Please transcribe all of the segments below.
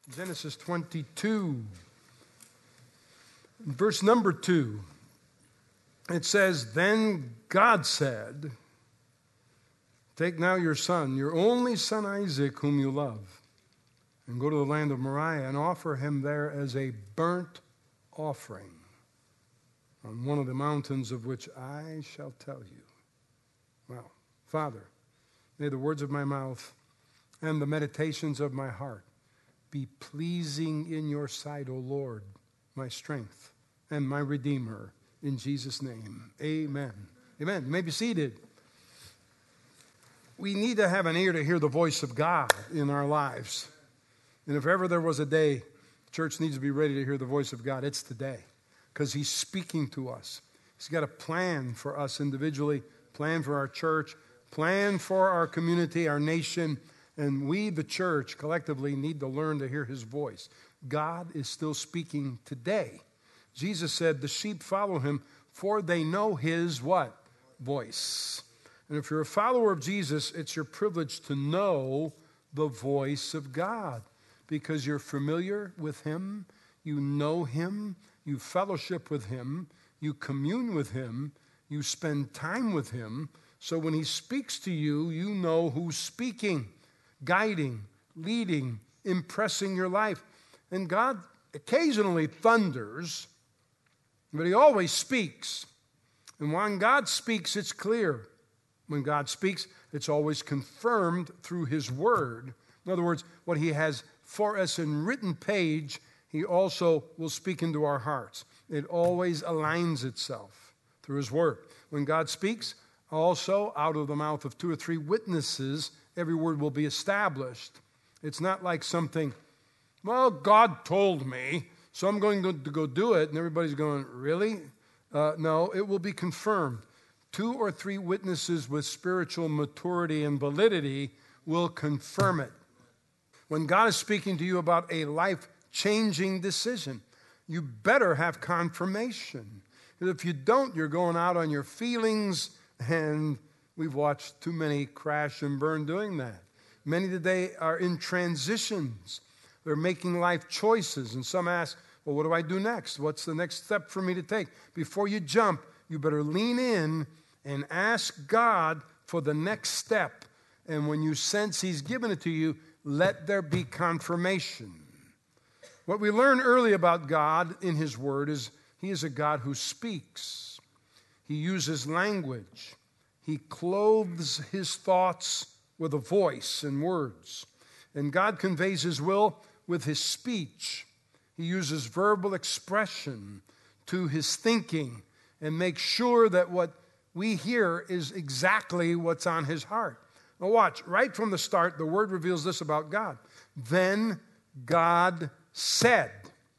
Genesis 22, verse number 2. It says, "Then God said, take now your son, your only son Isaac, whom you love, and go to the land of Moriah and offer him there as a burnt offering on one of the mountains of which I shall tell you." Well, Father, may the words of my mouth and the meditations of my heart be pleasing in your sight, O Lord, my strength and my Redeemer. In Jesus' name, amen. Amen. You may be seated. We need to have an ear to hear the voice of God in our lives. And if ever there was a day the church needs to be ready to hear the voice of God, it's today. Because he's speaking to us. He's got a plan for us individually, plan for our church, plan for our community, our nation. And we, the church, collectively need to learn to hear his voice. God is still speaking today. Jesus said, the sheep follow him, for they know his what? Voice. And if you're a follower of Jesus, it's your privilege to know the voice of God because you're familiar with him, you know him, you fellowship with him, you commune with him, you spend time with him. So when he speaks to you, you know who's speaking, guiding, leading, impressing your life. And God occasionally thunders, but he always speaks. And when God speaks, it's clear. When God speaks, it's always confirmed through his word. In other words, what he has for us in written page, he also will speak into our hearts. It always aligns itself through his word. When God speaks, also out of the mouth of 2 or 3 witnesses, every word will be established. It's not like something, well, God told me, so I'm going to go do it, and everybody's going, really? No, it will be confirmed. 2 or 3 witnesses with spiritual maturity and validity will confirm it. When God is speaking to you about a life-changing decision, you better have confirmation. And if you don't, you're going out on your feelings, and we've watched too many crash and burn doing that. Many today are in transitions. They're making life choices, and some ask, well, what do I do next? What's the next step for me to take? Before you jump, you better lean in and ask God for the next step. And when you sense he's given it to you, let there be confirmation. What we learn early about God in his word is he is a God who speaks. He uses language. He clothes his thoughts with a voice and words. And God conveys his will with his speech. He uses verbal expression to his thinking and makes sure that what we hear is exactly what's on his heart. Now watch, right from the start, the word reveals this about God. Then God said.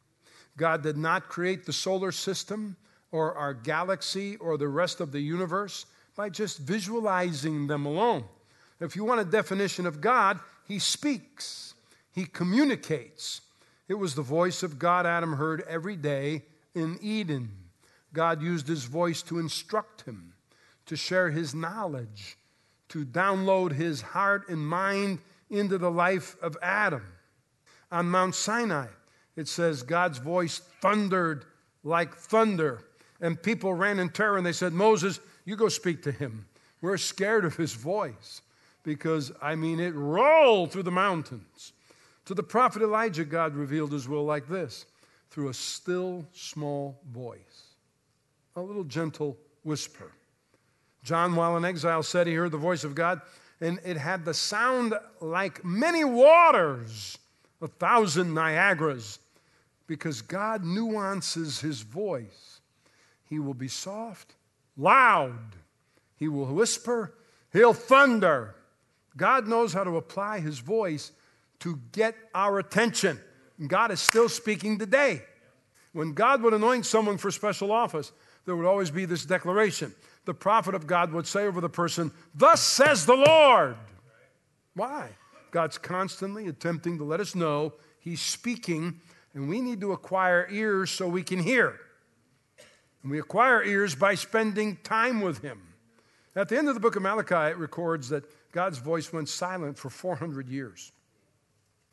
God did not create the solar system or our galaxy or the rest of the universe by just visualizing them alone. If you want a definition of God, he speaks. He communicates. It was the voice of God Adam heard every day in Eden. God used his voice to instruct him, to share his knowledge, to download his heart and mind into the life of Adam. On Mount Sinai, it says God's voice thundered like thunder, and people ran in terror and they said, Moses, you go speak to him. We're scared of his voice because, it rolled through the mountains. To the prophet Elijah, God revealed his will like this, through a still, small voice, a little gentle whisper. John, while in exile, said he heard the voice of God, and it had the sound like many waters, 1,000 Niagaras, because God nuances his voice. He will be soft, loud. He will whisper. He'll thunder. God knows how to apply his voice to get our attention. And God is still speaking today. When God would anoint someone for special office, there would always be this declaration. The prophet of God would say over the person, thus says the Lord. Why? God's constantly attempting to let us know he's speaking, and we need to acquire ears so we can hear. And we acquire ears by spending time with him. At the end of the book of Malachi, it records that God's voice went silent for 400 years.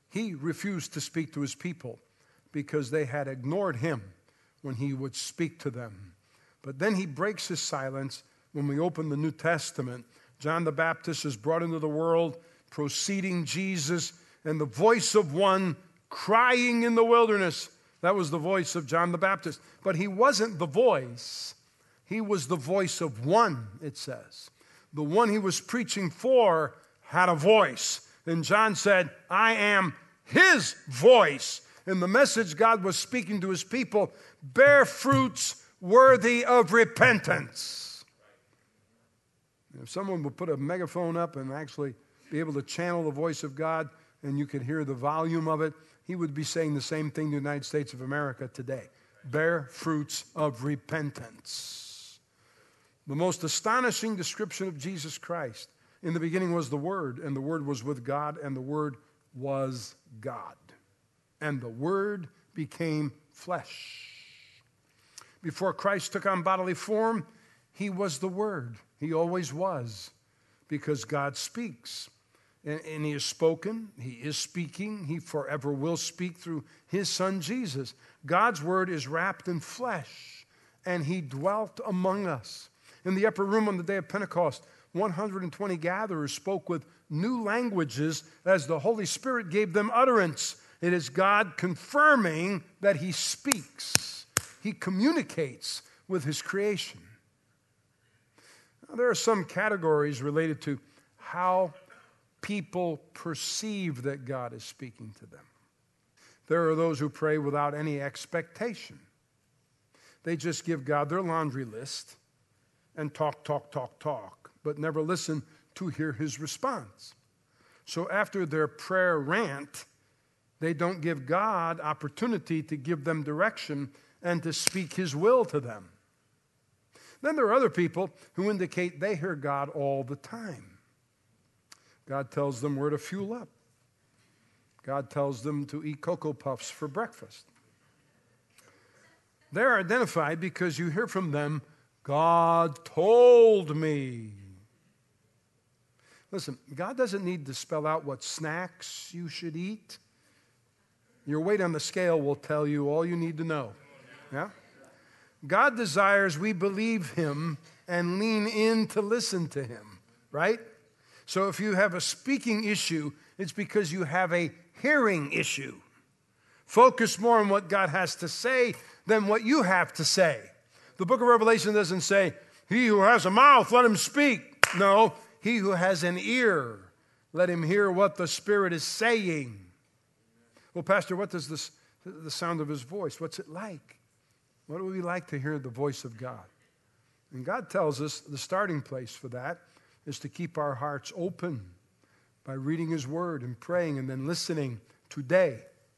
he refused to speak to his people because they had ignored him when he would speak to them. But then he breaks his silence when we open the New Testament. John the Baptist is brought into the world, preceding Jesus, and the voice of one crying in the wilderness. That was the voice of John the Baptist. But he wasn't the voice. He was the voice of one, it says. The one he was preaching for had a voice. And John said, I am his voice. And the message God was speaking to his people, bear fruits worthy of repentance. If someone would put a megaphone up and actually be able to channel the voice of God, and you could hear the volume of it, he would be saying the same thing to the United States of America today. Bear fruits of repentance. The most astonishing description of Jesus Christ. In the beginning was the Word, and the Word was with God, and the Word was God. And the Word became flesh. Before Christ took on bodily form, he was the Word. He always was, because God speaks. And he has spoken, he is speaking, he forever will speak through his Son Jesus. God's Word is wrapped in flesh, and he dwelt among us. In the upper room on the day of Pentecost, 120 gatherers spoke with new languages as the Holy Spirit gave them utterance. It is God confirming that he speaks. He communicates with his creation. Now, there are some categories related to how people perceive that God is speaking to them. There are those who pray without any expectation. They just give God their laundry list and talk, but never listen to hear his response. So after their prayer rant, they don't give God opportunity to give them direction and to speak his will to them. Then there are other people who indicate they hear God all the time. God tells them where to fuel up. God tells them to eat Cocoa Puffs for breakfast. They're identified because you hear from them, God told me. Listen, God doesn't need to spell out what snacks you should eat. Your weight on the scale will tell you all you need to know. Yeah? God desires we believe him and lean in to listen to him, right? So if you have a speaking issue, it's because you have a hearing issue. Focus more on what God has to say than what you have to say. The book of Revelation doesn't say, he who has a mouth, let him speak. No, he who has an ear, let him hear what the Spirit is saying. Well, Pastor, what does the sound of his voice, what's it like? What would we like to hear the voice of God? And God tells us the starting place for that is to keep our hearts open by reading his word and praying and then listening today.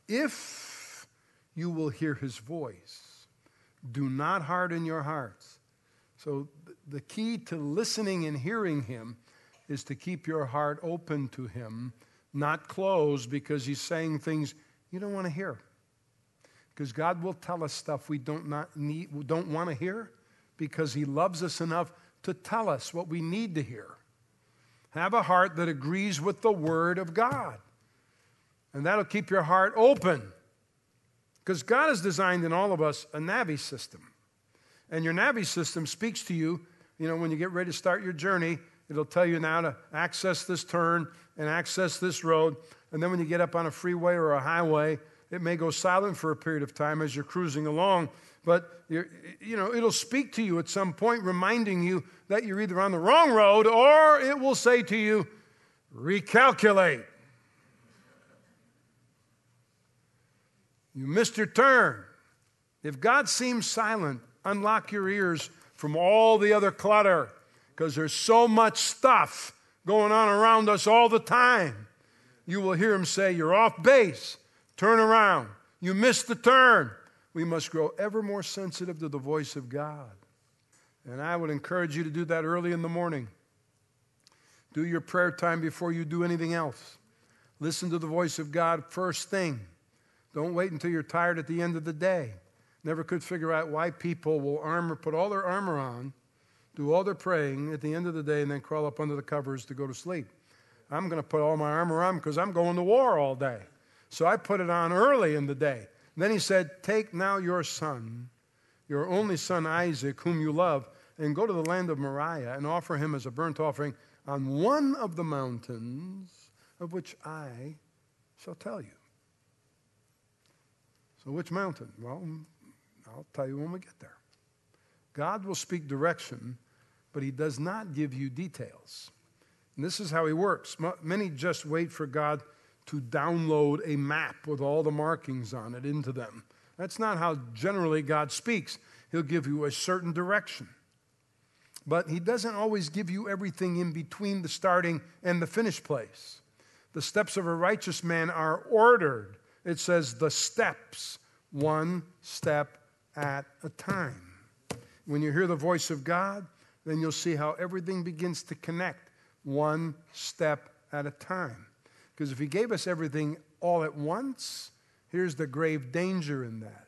If you will hear his voice, do not harden your hearts. So the key to listening and hearing him is to keep your heart open to him, not closed because he's saying things you don't want to hear. Because God will tell us stuff we don't want to hear because he loves us enough to tell us what we need to hear. Have a heart that agrees with the Word of God. And that'll keep your heart open. Because God has designed in all of us a Navi system. And your Navi system speaks to you, when you get ready to start your journey, it'll tell you now to access this turn and access this road. And then when you get up on a freeway or a highway, it may go silent for a period of time as you're cruising along, but it'll speak to you at some point, reminding you that you're either on the wrong road, or it will say to you, recalculate. You missed your turn. If God seems silent, unlock your ears from all the other clutter, because there's so much stuff going on around us all the time. You will hear him say, you're off base. Turn around. You missed the turn. We must grow ever more sensitive to the voice of God. And I would encourage you to do that early in the morning. Do your prayer time before you do anything else. Listen to the voice of God first thing. Don't wait until you're tired at the end of the day. Never could figure out why people will put all their armor on, do all their praying at the end of the day, and then crawl up under the covers to go to sleep. I'm going to put all my armor on because I'm going to war all day. So I put it on early in the day. And then he said, take now your son, your only son Isaac, whom you love, and go to the land of Moriah and offer him as a burnt offering on one of the mountains of which I shall tell you. So which mountain? Well, I'll tell you when we get there. God will speak direction, but he does not give you details. And this is how he works. Many just wait for God to download a map with all the markings on it into them. That's not how generally God speaks. He'll give you a certain direction. But he doesn't always give you everything in between the starting and the finish place. The steps of a righteous man are ordered. It says the steps, one step at a time. When you hear the voice of God, then you'll see how everything begins to connect one step at a time. Because if he gave us everything all at once, here's the grave danger in that.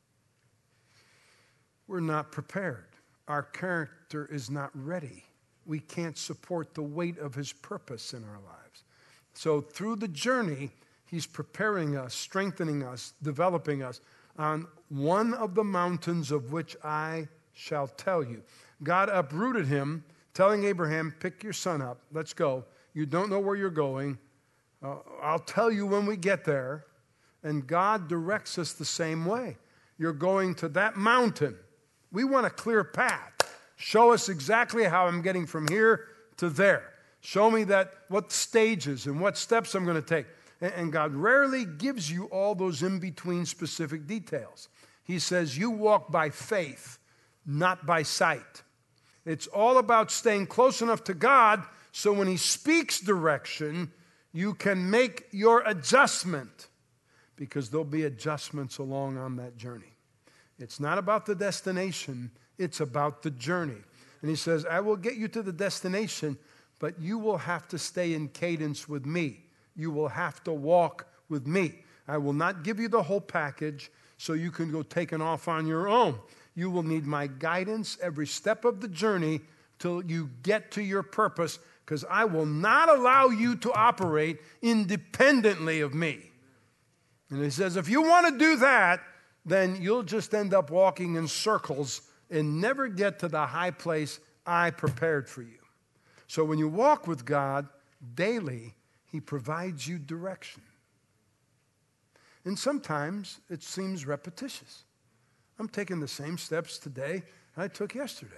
We're not prepared. Our character is not ready. We can't support the weight of his purpose in our lives. So through the journey, he's preparing us, strengthening us, developing us on one of the mountains of which I shall tell you. God uprooted him, telling Abraham, pick your son up, let's go. You don't know where you're going. I'll tell you when we get there. And God directs us the same way. You're going to that mountain. We want a clear path. Show us exactly how I'm getting from here to there. Show me what stages and what steps I'm going to take. And God rarely gives you all those in-between specific details. He says, you walk by faith, not by sight. It's all about staying close enough to God so when he speaks direction, you can make your adjustment, because there'll be adjustments along on that journey. It's not about the destination, it's about the journey. And he says, I will get you to the destination, but you will have to stay in cadence with me. You will have to walk with me. I will not give you the whole package so you can go taking off on your own. You will need my guidance every step of the journey till you get to your purpose, because I will not allow you to operate independently of me. And he says, if you want to do that, then you'll just end up walking in circles and never get to the high place I prepared for you. So when you walk with God daily, he provides you direction. And sometimes it seems repetitious. I'm taking the same steps today I took yesterday.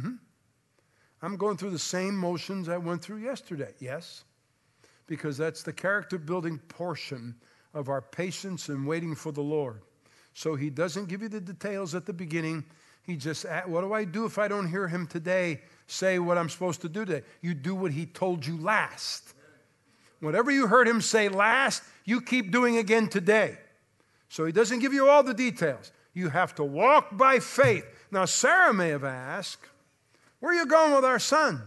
I'm going through the same motions I went through yesterday. Yes, because that's the character-building portion of our patience and waiting for the Lord. So he doesn't give you the details at the beginning. He just, what do I do if I don't hear him today say what I'm supposed to do today? You do what he told you last. Whatever you heard him say last, you keep doing again today. So he doesn't give you all the details. You have to walk by faith. Now, Sarah may have asked, where are you going with our son?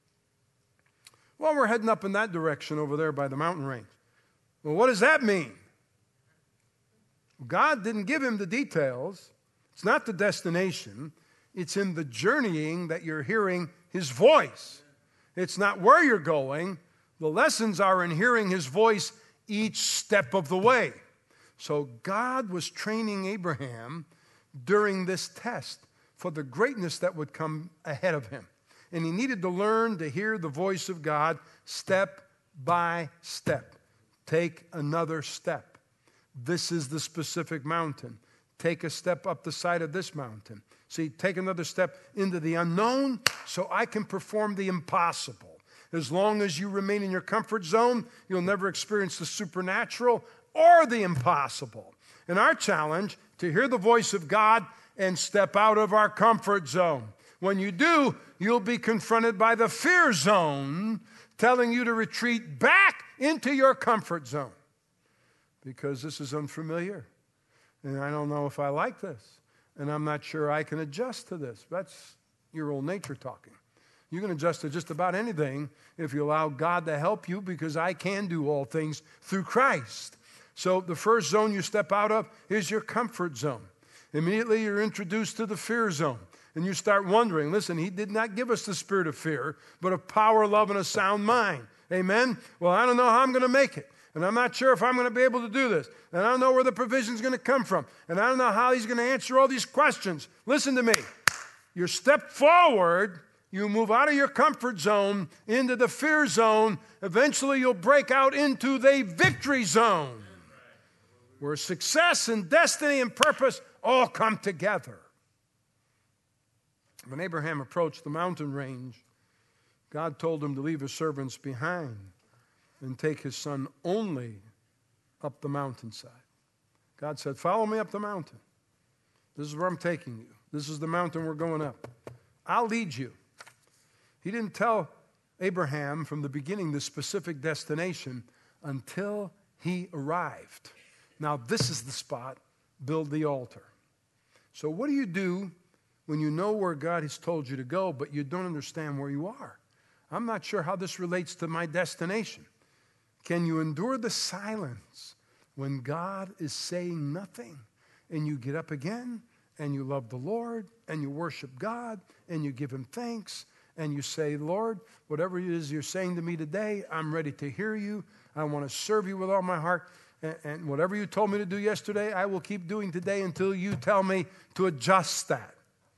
Well, we're heading up in that direction over there by the mountain range. Well, what does that mean? God didn't give him the details. It's not the destination. It's in the journeying that you're hearing his voice. It's not where you're going. The lessons are in hearing his voice each step of the way. So God was training Abraham during this test for the greatness that would come ahead of him. And he needed to learn to hear the voice of God step by step. Take another step. This is the specific mountain. Take a step up the side of this mountain. See, take another step into the unknown so I can perform the impossible. As long as you remain in your comfort zone, you'll never experience the supernatural or the impossible. And our challenge, to hear the voice of God and step out of our comfort zone. When you do, you'll be confronted by the fear zone telling you to retreat back into your comfort zone. Because this is unfamiliar. And I don't know if I like this. And I'm not sure I can adjust to this. That's your old nature talking. You can adjust to just about anything if you allow God to help you, because I can do all things through Christ. So the first zone you step out of is your comfort zone. Immediately you're introduced to the fear zone. And you start wondering, listen, he did not give us the spirit of fear, but of power, love, and a sound mind. Amen? Well, I don't know how I'm going to make it. And I'm not sure if I'm going to be able to do this. And I don't know where the provision's going to come from. And I don't know how he's going to answer all these questions. Listen to me. You step forward, you move out of your comfort zone into the fear zone. Eventually you'll break out into the victory zone, where success and destiny and purpose all come together. When Abraham approached the mountain range, God told him to leave his servants behind and take his son only up the mountainside. God said, follow me up the mountain. This is where I'm taking you. This is the mountain we're going up. I'll lead you. He didn't tell Abraham from the beginning the specific destination until he arrived. Now, this is the spot. Build the altar. So what do you do when you know where God has told you to go, but you don't understand where you are? I'm not sure how this relates to my destination. Can you endure the silence when God is saying nothing, and you get up again and you love the Lord and you worship God and you give him thanks and you say, Lord, whatever it is you're saying to me today, I'm ready to hear you. I want to serve you with all my heart. And whatever you told me to do yesterday, I will keep doing today until you tell me to adjust that.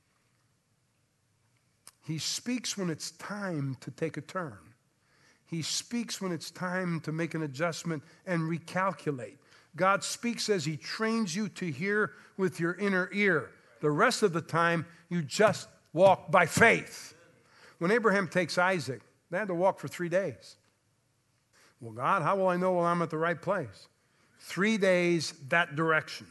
He speaks when it's time to take a turn. He speaks when it's time to make an adjustment and recalculate. God speaks as he trains you to hear with your inner ear. The rest of the time, you just walk by faith. When Abraham takes Isaac, they had to walk for 3 days. Well, God, how will I know when I'm at the right place? 3 days that direction.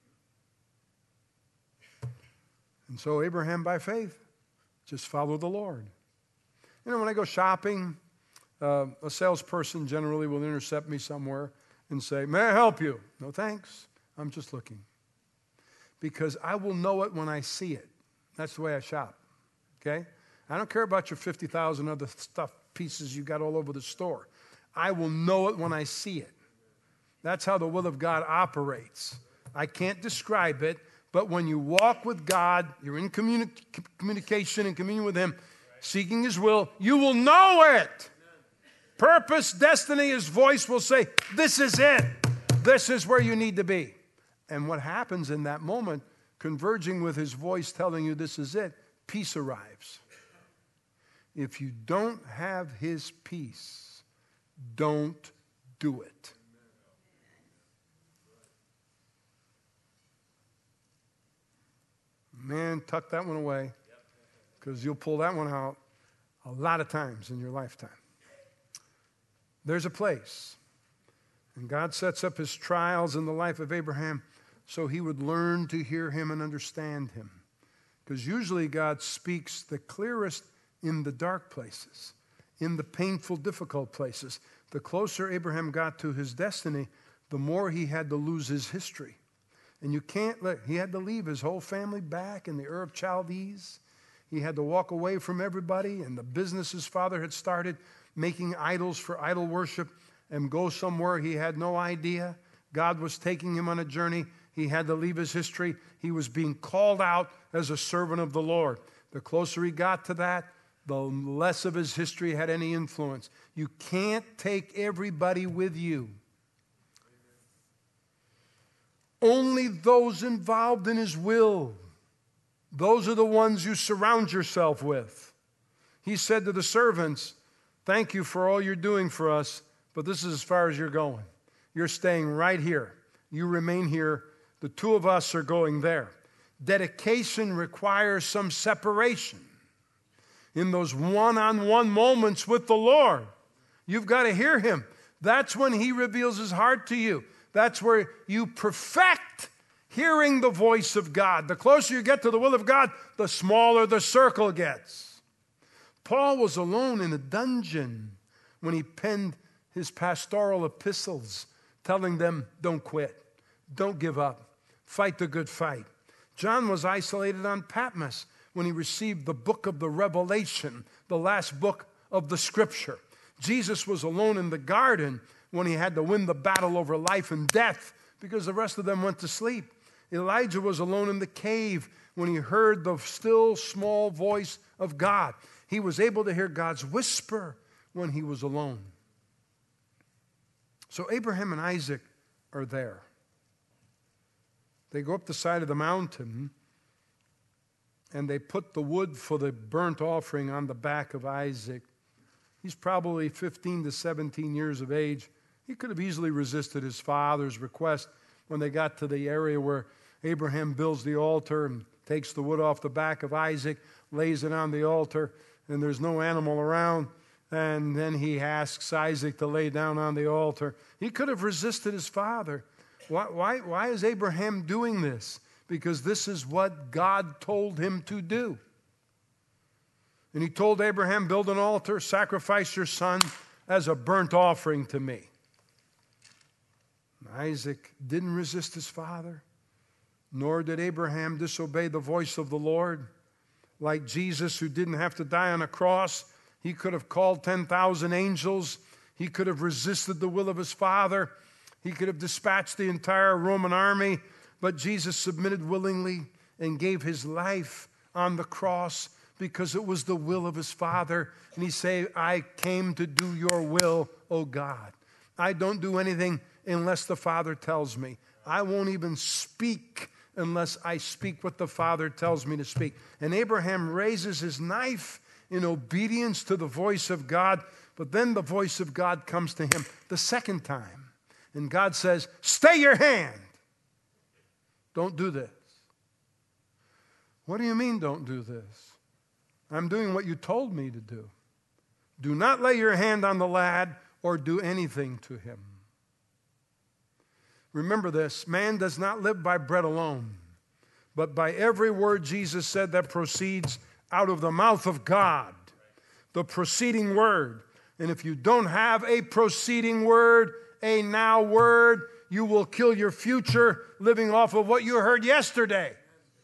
And so Abraham, by faith, just followed the Lord. You know, when I go shopping, a salesperson generally will intercept me somewhere and say, may I help you? No, thanks. I'm just looking. Because I will know it when I see it. That's the way I shop. Okay? I don't care about your 50,000 other stuff pieces you got all over the store. I will know it when I see it. That's how the will of God operates. I can't describe it, but when you walk with God, you're in communication and communion with him, seeking his will, you will know it. Purpose, destiny, his voice will say, this is it. This is where you need to be. And what happens in that moment, converging with his voice telling you this is it, peace arrives. If you don't have his peace, don't do it. Man, tuck that one away, because you'll pull that one out a lot of times in your lifetime. There's a place, and God sets up his trials in the life of Abraham so he would learn to hear him and understand him. Because usually God speaks the clearest in the dark places, in the painful, difficult places. The closer Abraham got to his destiny, the more he had to lose his history. And you can't let, he had to leave his whole family back in the Ur of Chaldees. He had to walk away from everybody and the business his father had started, making idols for idol worship, and go somewhere he had no idea. God was taking him on a journey. He had to leave his history. He was being called out as a servant of the Lord. The closer he got to that, the less of his history had any influence. You can't take everybody with you. Only those involved in his will. Those are the ones you surround yourself with. He said to the servants, thank you for all you're doing for us, but this is as far as you're going. You're staying right here. You remain here. The two of us are going there. Dedication requires some separation. In those one-on-one moments with the Lord, you've got to hear him. That's when he reveals his heart to you. That's where you perfect hearing the voice of God. The closer you get to the will of God, the smaller the circle gets. Paul was alone in a dungeon when he penned his pastoral epistles, telling them, don't quit, don't give up, fight the good fight. John was isolated on Patmos when he received the book of the Revelation, the last book of the Scripture. Jesus was alone in the garden when he had to win the battle over life and death because the rest of them went to sleep. Elijah was alone in the cave when he heard the still small voice of God. He was able to hear God's whisper when he was alone. So Abraham and Isaac are there. They go up the side of the mountain, and they put the wood for the burnt offering on the back of Isaac. He's probably 15 to 17 years of age. He could have easily resisted his father's request when they got to the area where Abraham builds the altar and takes the wood off the back of Isaac, lays it on the altar, and there's no animal around. And then he asks Isaac to lay down on the altar. He could have resisted his father. Why is Abraham doing this? Because this is what God told him to do. And he told Abraham, build an altar, sacrifice your son as a burnt offering to me. And Isaac didn't resist his father, nor did Abraham disobey the voice of the Lord. Like Jesus, who didn't have to die on a cross, he could have called 10,000 angels. He could have resisted the will of his father. He could have dispatched the entire Roman army. But Jesus submitted willingly and gave his life on the cross because it was the will of his Father. And he said, I came to do your will, O God. I don't do anything unless the Father tells me. I won't even speak unless I speak what the Father tells me to speak. And Abraham raises his knife in obedience to the voice of God. But then the voice of God comes to him the second time. And God says, stay your hand. Don't do this. What do you mean, don't do this? I'm doing what you told me to do. Do not lay your hand on the lad or do anything to him. Remember this, man does not live by bread alone, but by every word Jesus said that proceeds out of the mouth of God, the proceeding word. And if you don't have a proceeding word, a now word, you will kill your future living off of what you heard yesterday.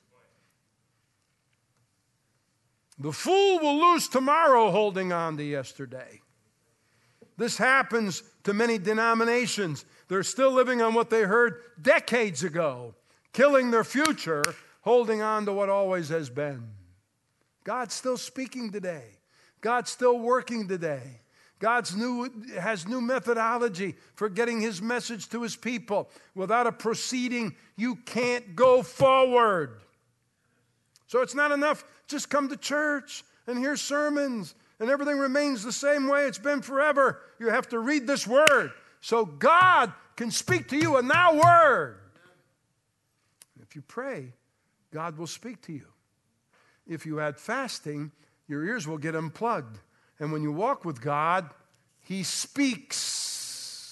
The fool will lose tomorrow holding on to yesterday. This happens to many denominations. They're still living on what they heard decades ago, killing their future, holding on to what always has been. God's still speaking today. God's still working today. God has new methodology for getting his message to his people. Without a proceeding, you can't go forward. So it's not enough just come to church and hear sermons and everything remains the same way it's been forever. You have to read this word so God can speak to you a now word. If you pray, God will speak to you. If you add fasting, your ears will get unplugged. And when you walk with God, he speaks.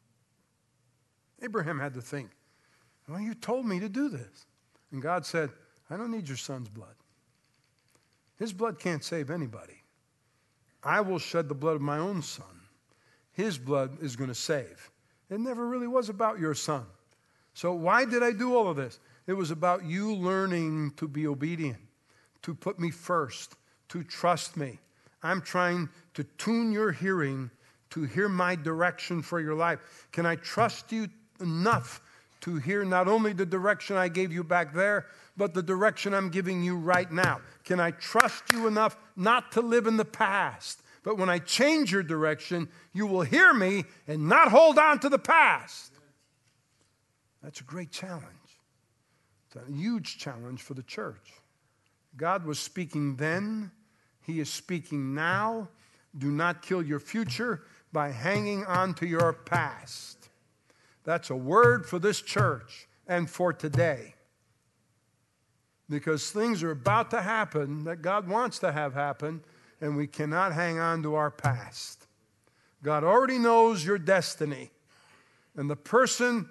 Abraham had to think, well, you told me to do this. And God said, I don't need your son's blood. His blood can't save anybody. I will shed the blood of my own son. His blood is going to save. It never really was about your son. So why did I do all of this? It was about you learning to be obedient, to put me first, to trust me. I'm trying to tune your hearing to hear my direction for your life. Can I trust you enough to hear not only the direction I gave you back there, but the direction I'm giving you right now? Can I trust you enough not to live in the past? But when I change your direction, you will hear me and not hold on to the past. That's a great challenge. It's a huge challenge for the church. God was speaking then. He is speaking now. Do not kill your future by hanging on to your past. That's a word for this church and for today. Because things are about to happen that God wants to have happen, and we cannot hang on to our past. God already knows your destiny. And the person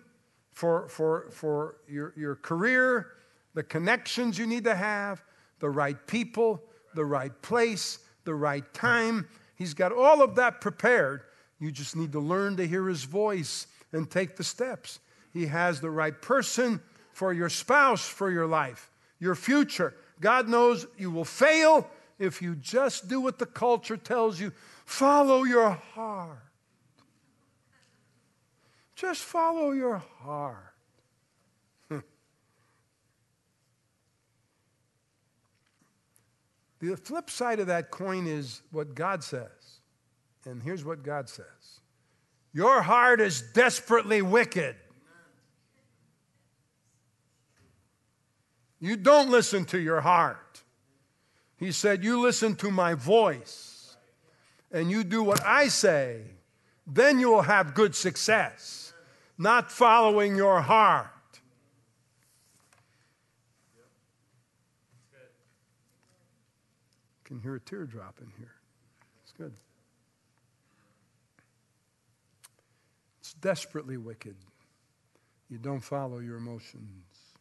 for your career, the connections you need to have, the right people, the right place, the right time. He's got all of that prepared. You just need to learn to hear his voice and take the steps. He has the right person for your spouse, for your life, your future. God knows you will fail if you just do what the culture tells you. Follow your heart. Just follow your heart. The flip side of that coin is what God says. And here's what God says. Your heart is desperately wicked. You don't listen to your heart. He said, you listen to my voice and you do what I say, then you will have good success, not following your heart. Can hear a teardrop in here. It's good. It's desperately wicked. You don't follow your emotions.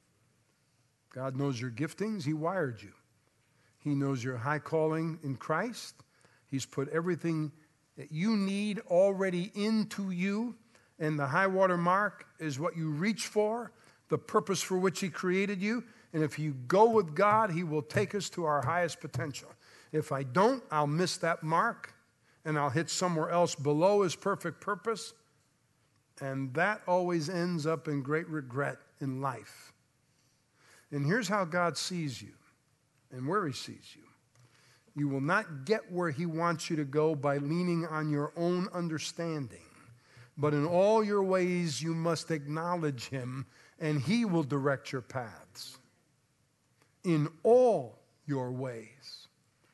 God knows your giftings. He wired you. He knows your high calling in Christ. He's put everything that you need already into you. And the high water mark is what you reach for, the purpose for which He created you. And if you go with God, He will take us to our highest potential. If I don't, I'll miss that mark and I'll hit somewhere else below His perfect purpose. And that always ends up in great regret in life. And here's how God sees you and where He sees you. You will not get where He wants you to go by leaning on your own understanding. But in all your ways, you must acknowledge Him, and He will direct your paths. In all your ways.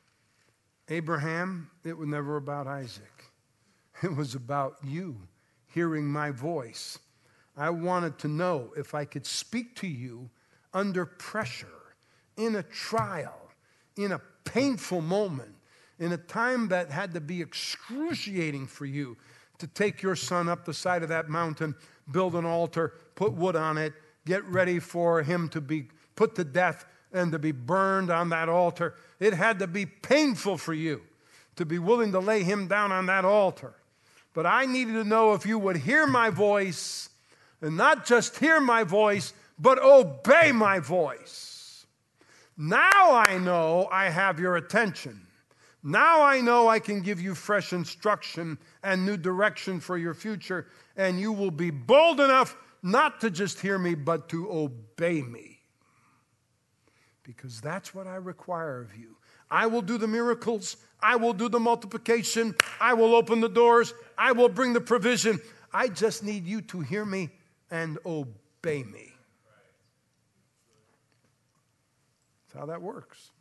Abraham, it was never about Isaac. It was about you hearing my voice. I wanted to know if I could speak to you under pressure, in a trial, in a painful moment, in a time that had to be excruciating for you to take your son up the side of that mountain, build an altar, put wood on it, get ready for him to be put to death and to be burned on that altar. It had to be painful for you to be willing to lay him down on that altar. But I needed to know if you would hear my voice, and not just hear my voice, but obey my voice. Now I know I have your attention. Now I know I can give you fresh instruction and new direction for your future, and you will be bold enough not to just hear me, but to obey me. Because that's what I require of you. I will do the miracles. I will do the multiplication. I will open the doors. I will bring the provision. I just need you to hear me and obey me. That's how that works.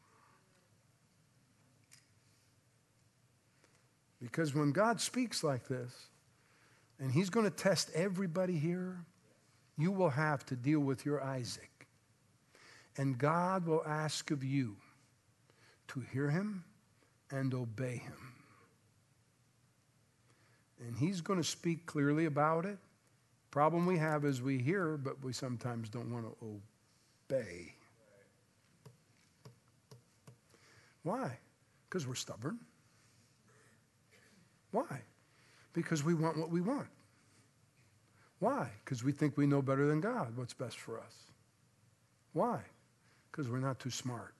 Because when God speaks like this, and He's going to test everybody here, you will have to deal with your Isaac. And God will ask of you to hear Him and obey Him. And He's going to speak clearly about it. Problem we have is we hear, but we sometimes don't want to obey. Why? Because we're stubborn. Why? Because we want what we want. Why? Because we think we know better than God what's best for us. Why? Because we're not too smart.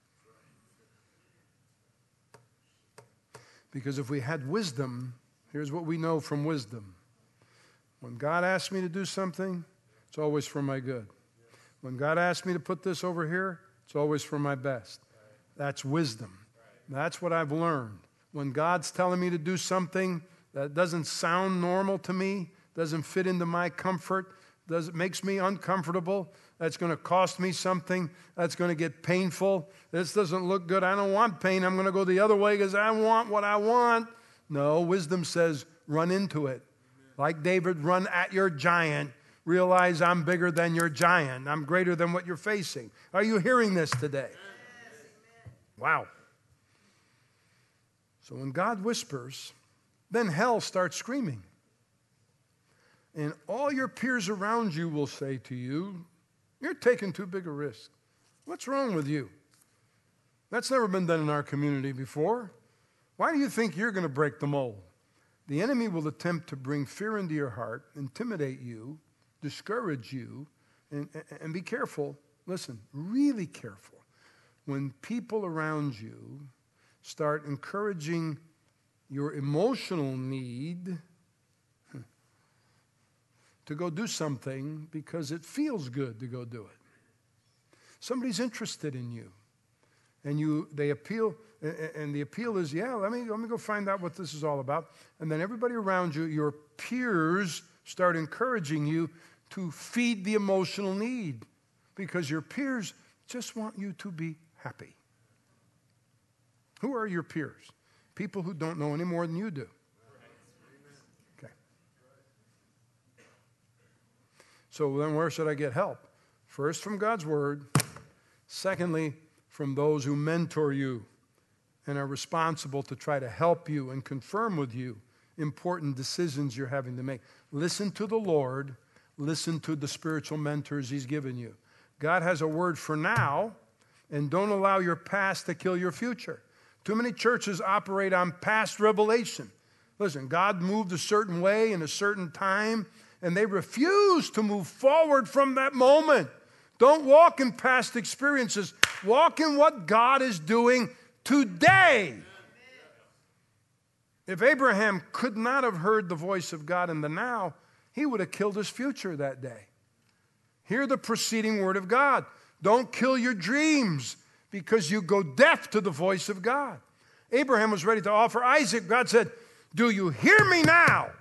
Because if we had wisdom, here's what we know from wisdom. When God asks me to do something, it's always for my good. When God asks me to put this over here, it's always for my best. That's wisdom. That's what I've learned. When God's telling me to do something that doesn't sound normal to me, doesn't fit into my comfort, makes me uncomfortable, that's going to cost me something, that's going to get painful, this doesn't look good, I don't want pain, I'm going to go the other way because I want what I want. No, wisdom says run into it. Like David, run at your giant. Realize I'm bigger than your giant. I'm greater than what you're facing. Are you hearing this today? Wow. So when God whispers, then hell starts screaming. And all your peers around you will say to you, you're taking too big a risk. What's wrong with you? That's never been done in our community before. Why do you think you're going to break the mold? The enemy will attempt to bring fear into your heart, intimidate you, discourage you, and be careful. Listen, really careful. When people around you start encouraging your emotional need to go do something because it feels good to go do it. Somebody's interested in you. and they appeal, and the appeal is, yeah, let me go find out what this is all about. And then everybody around you, your peers, start encouraging you to feed the emotional need because your peers just want you to be happy. Who are your peers? People who don't know any more than you do. Okay. So then where should I get help? First, from God's Word. Secondly, from those who mentor you and are responsible to try to help you and confirm with you important decisions you're having to make. Listen to the Lord. Listen to the spiritual mentors He's given you. God has a word for now, and don't allow your past to kill your future. Too many churches operate on past revelation. Listen, God moved a certain way in a certain time, and they refuse to move forward from that moment. Don't walk in past experiences. Walk in what God is doing today. If Abraham could not have heard the voice of God in the now, he would have killed his future that day. Hear the preceding word of God. Don't kill your dreams because you go deaf to the voice of God. Abraham was ready to offer Isaac. God said, do you hear me now?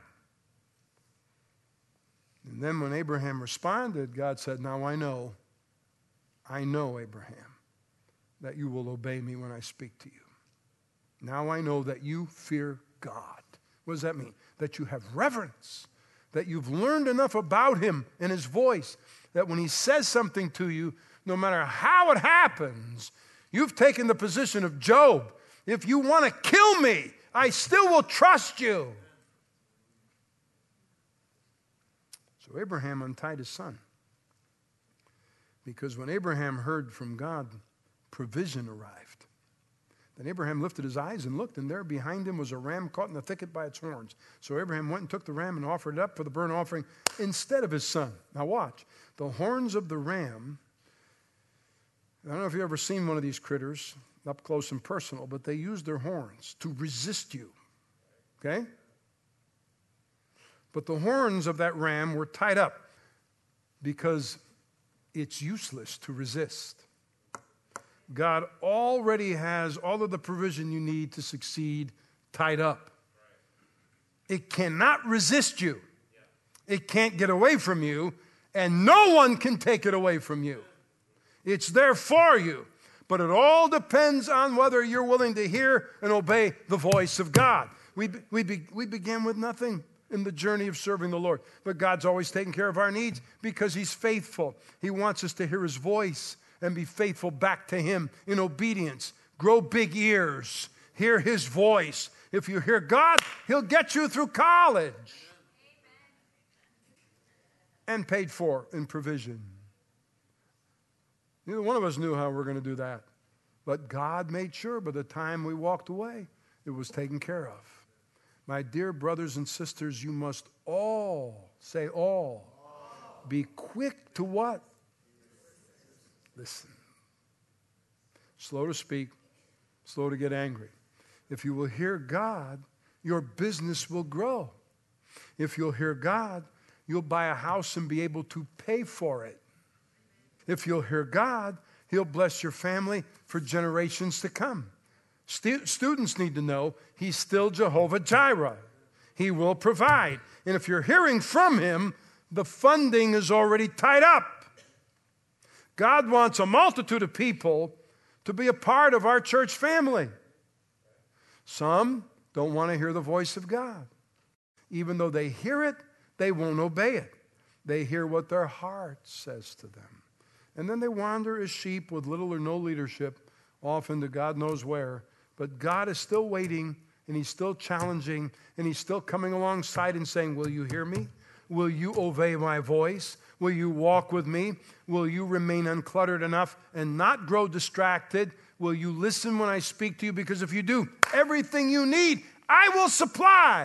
And then when Abraham responded, God said, now I know, Abraham, that you will obey me when I speak to you. Now I know that you fear God. What does that mean? That you have reverence, that you've learned enough about Him and His voice, that when He says something to you, no matter how it happens, you've taken the position of Job. If you want to kill me, I still will trust you. So Abraham untied his son. Because when Abraham heard from God, provision arrived. Then Abraham lifted his eyes and looked, and there behind him was a ram caught in the thicket by its horns. So Abraham went and took the ram and offered it up for the burnt offering instead of his son. Now watch. The horns of the ram, I don't know if you've ever seen one of these critters up close and personal, but they use their horns to resist you. Okay? But the horns of that ram were tied up because it's useless to resist. God already has all of the provision you need to succeed tied up. It cannot resist you. It can't get away from you, and no one can take it away from you. It's there for you, but it all depends on whether you're willing to hear and obey the voice of God. We began with nothing in the journey of serving the Lord, but God's always taking care of our needs because He's faithful. He wants us to hear His voice and be faithful back to Him in obedience. Grow big ears. Hear His voice. If you hear God, He'll get you through college. And paid for in provision. Neither one of us knew how we were going to do that. But God made sure by the time we walked away, it was taken care of. My dear brothers and sisters, you must all, say all, be quick to what? Listen. Slow to speak, slow to get angry. If you will hear God, your business will grow. If you'll hear God, you'll buy a house and be able to pay for it. If you'll hear God, He'll bless your family for generations to come. Students need to know He's still Jehovah Jireh. He will provide. And if you're hearing from Him, the funding is already tied up. God wants a multitude of people to be a part of our church family. Some don't want to hear the voice of God. Even though they hear it, they won't obey it. They hear what their heart says to them. And then they wander as sheep with little or no leadership, off into God knows where. But God is still waiting, and He's still challenging, and He's still coming alongside and saying, will you hear me? Will you obey my voice? Will you walk with me? Will you remain uncluttered enough and not grow distracted? Will you listen when I speak to you? Because if you do, everything you need, I will supply.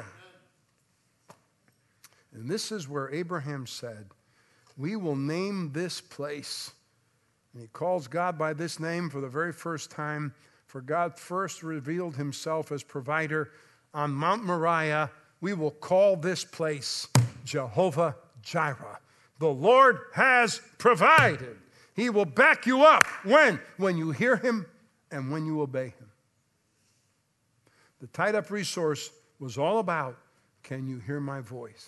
And this is where Abraham said, we will name this place. And he calls God by this name for the very first time. For God first revealed Himself as provider on Mount Moriah. We will call this place Jehovah Jireh. The Lord has provided. He will back you up. When? When you hear Him and when you obey him. The tied up resource was all about, can you hear my voice?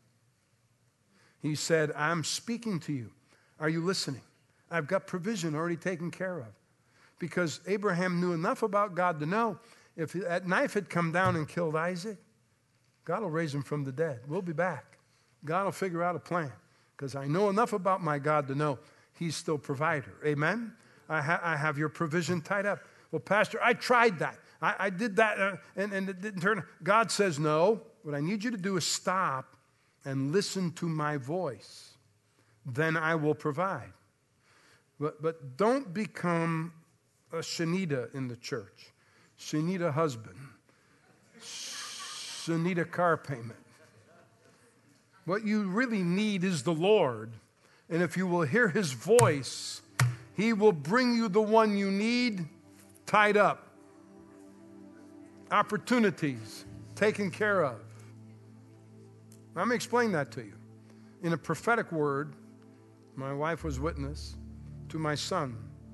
He said, I'm speaking to you. Are you listening? I've got provision already taken care of. Because Abraham knew enough about God to know if that knife had come down and killed Isaac, God will raise him from the dead. We'll be back. God will figure out a plan. Because I know enough about my God to know he's still provider. Amen? I have your provision tied up. Well, Pastor, I tried that. I did that and it didn't turn. God says, no. What I need you to do is stop and listen to my voice. Then I will provide. But don't become a Shanita in the church. Shanita husband. Shanita car payment. What you really need is the Lord. And if you will hear his voice, he will bring you the one you need tied up. Opportunities taken care of. Let me explain that to you. In a prophetic word, my wife was witness to my son.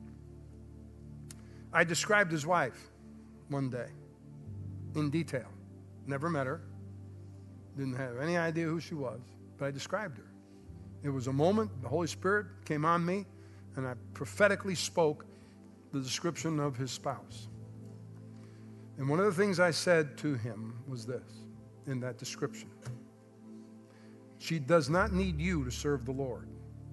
I described his wife one day in detail. Never met her. Didn't have any idea who she was, but I described her. It was a moment, the Holy Spirit came on me, and I prophetically spoke the description of his spouse. And one of the things I said to him was this, in that description. She does not need you to serve the Lord.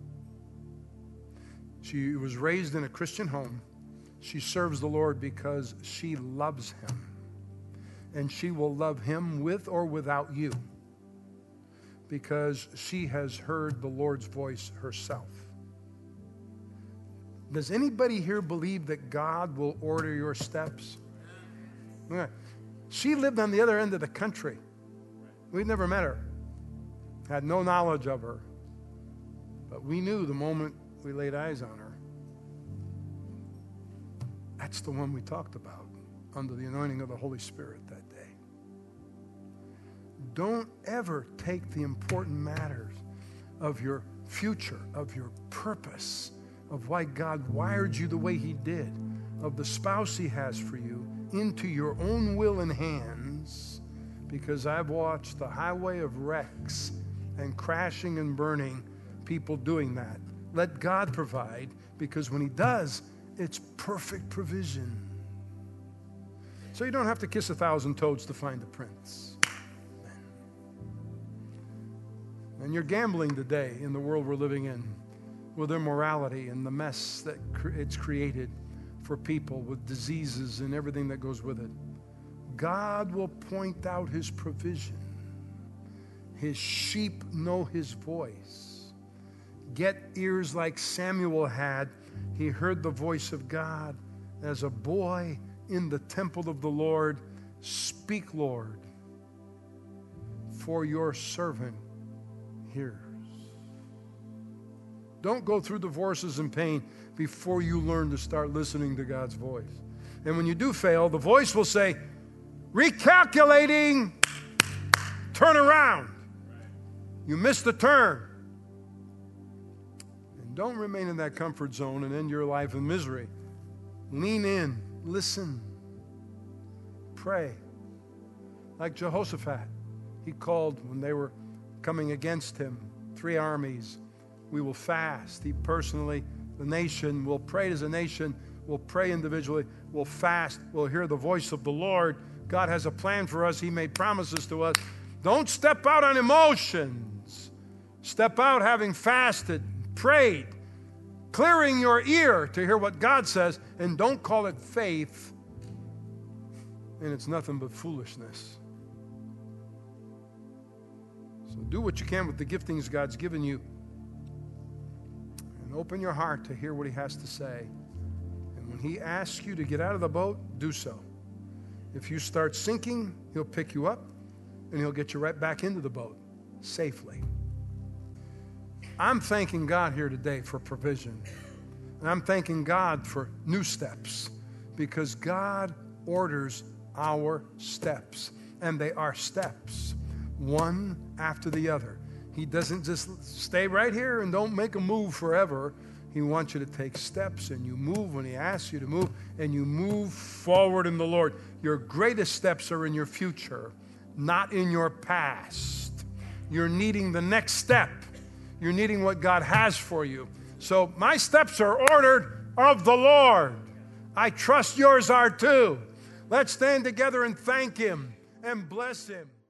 She was raised in a Christian home. She serves the Lord because she loves him. And she will love him with or without you, because she has heard the Lord's voice herself. Does anybody here believe that God will order your steps? She lived on the other end of the country. We'd never met her. Had no knowledge of her. But we knew the moment we laid eyes on her. That's the one we talked about under the anointing of the Holy Spirit that day. Don't ever take the important matters of your future, of your purpose, of why God wired you the way he did, of the spouse he has for you, into your own will and hands, because I've watched the highway of wrecks and crashing and burning, people doing that. Let God provide, because when he does, it's perfect provision. So you don't have to kiss 1,000 toads to find the prince. And you're gambling today in the world we're living in with immorality and the mess that it's created for people with diseases and everything that goes with it. God will point out his provision. His sheep know his voice. Get ears like Samuel had. He heard the voice of God as a boy in the temple of the Lord. Speak, Lord, for your servant hears. Don't go through divorces and pain before you learn to start listening to God's voice. And when you do fail, the voice will say, recalculating, turn around. You missed the turn. And don't remain in that comfort zone and end your life in misery. Lean in, listen, pray. Like Jehoshaphat, he called when they were coming against him, 3 armies. We will fast. He personally, the nation will pray as a nation, will pray individually, will fast, will hear the voice of the Lord. God has a plan for us. He made promises to us. Don't step out on emotions. Step out having fasted, prayed, clearing your ear to hear what God says, and don't call it faith, and it's nothing but foolishness. So do what you can with the giftings God's given you, and open your heart to hear what he has to say. And when he asks you to get out of the boat, do so. If you start sinking, he'll pick you up, and he'll get you right back into the boat safely. I'm thanking God here today for provision. And I'm thanking God for new steps, because God orders our steps. And they are steps, one after the other. He doesn't just stay right here and don't make a move forever. He wants you to take steps, and you move when He asks you to move, and you move forward in the Lord. Your greatest steps are in your future, not in your past. You're needing the next step. You're needing what God has for you. So my steps are ordered of the Lord. I trust yours are too. Let's stand together and thank Him and bless Him.